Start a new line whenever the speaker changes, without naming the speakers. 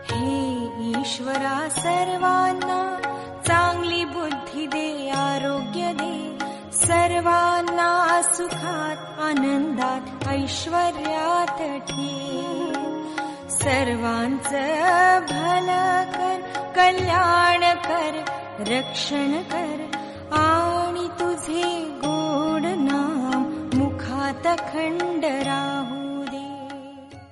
हे ईश्वरा सर्वांना चांगली बुद्धी दे, आरोग्य दे, सर्वांना सुखात आनंदात ऐश्वर्यात ठेव. सर्वांचं भलं कर, कल्याण कर, रक्षण कर, आणि तुझे गोड नाम मुखात खंड राहो.